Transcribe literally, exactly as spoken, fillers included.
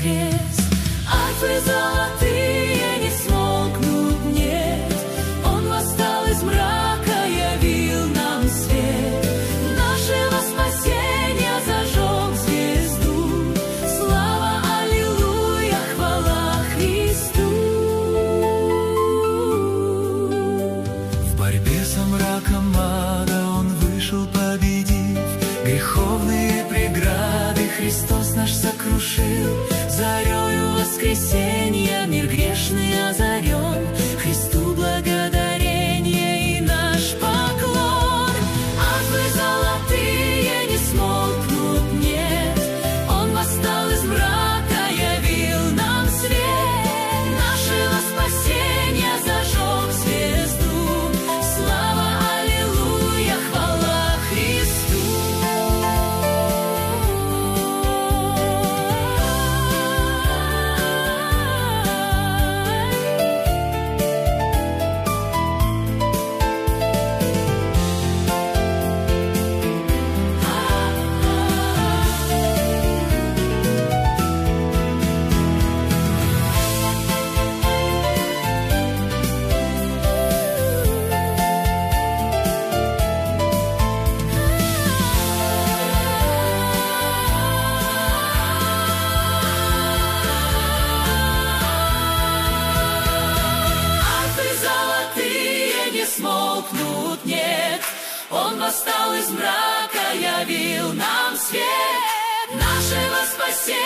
крест. Арфы золотые не смолкнут, нет. Он восстал из мрака, явил нам свет. Нашего спасения зажег звезду. Слава, аллилуйя, хвала Христу. В борьбе со мраком ада Он вышел, победив греховные преграды. Христос наш сокрушил. Зарею воскресенья мир грешный озарен. Христу благодарение и наш поклон. Арфы золотые не смолкнут, нет. Он восстал из мрака, явил нам свет. Нашего спасения зажег звезду. Слава, аллилуйя, хвала Христу. Смолкнут, нет. Он восстал из мрака, явил нам свет. Нашего спасения